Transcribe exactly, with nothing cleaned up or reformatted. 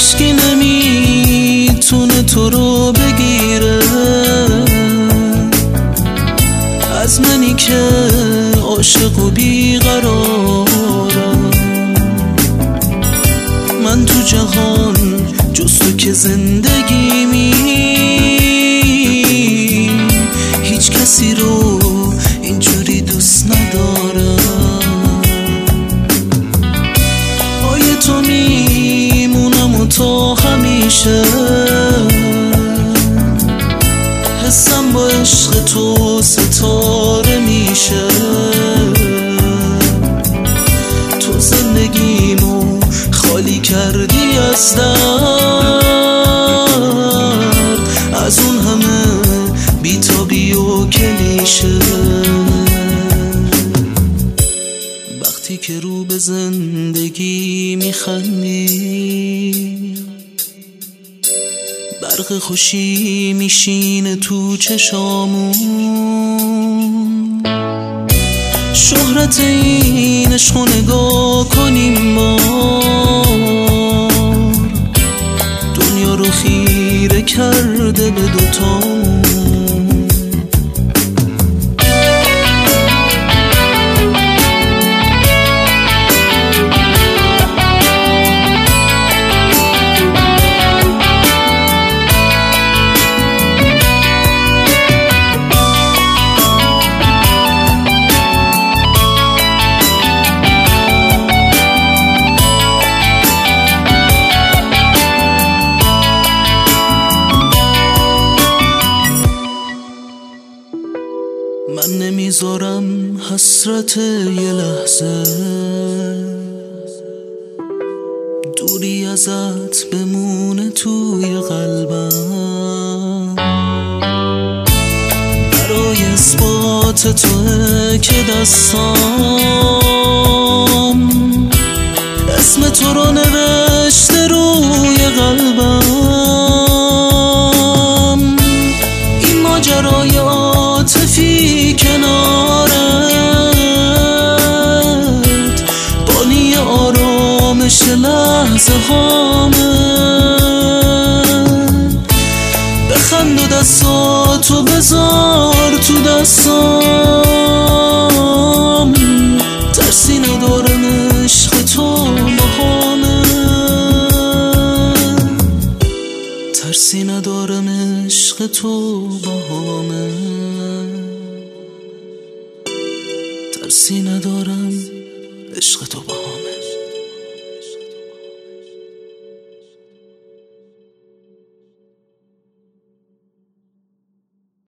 هیچکی نمیتونه تو رو بگیره از منی که عاشق و بیقرارم. من تو جهان جز تو که زندگیمی، هیچ کسی رو اینجوری دوست ندارم. پای تو میمونم و تا همیشه حسم با عشق تو ستاره میشه. تو زندگیمو خالی کردی از درد، از اون همه بیتابی و کلیشه. وقتی که رو به زندگی میخندی، برق خوشی میشینه تو چشامون. شهرت این عشق رو نگاه کنیم ما، دنیا رو خیره کرده به دوتامون. من نمیذارم حسرت یه لحظه دوری ازت بمونه توی قلبم. برای اثبات توه که دستام اسم تو رو نوشته روی قلبم. این ماجرای عاطفی کنارت بانی آرامش لحظه هامه. بخند و دستاتو بذار تو دستام، ترسی ندارم عشق تو بهامه. ترسی ندارم عشق تو بهامه. ترسی ندارم عشق تو با